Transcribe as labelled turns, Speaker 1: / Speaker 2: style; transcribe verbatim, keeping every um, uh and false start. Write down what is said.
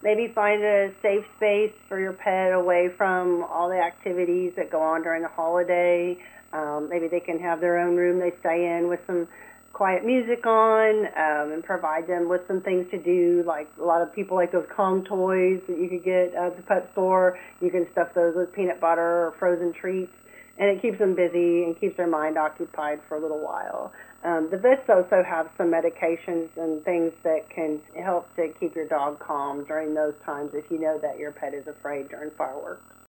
Speaker 1: maybe find a safe space for your pet away from all the activities that go on during the holiday. Um, maybe they can have their own room they stay in with some quiet music on, um, and provide them with some things to do. Like a lot of people like those Kong toys that you could get at the pet store. You can stuff those with peanut butter or frozen treats, and it keeps them busy and keeps their mind occupied for a little while. Um, the vets also have some medications and things that can help to keep your dog calm during those times if you know that your pet is afraid during fireworks.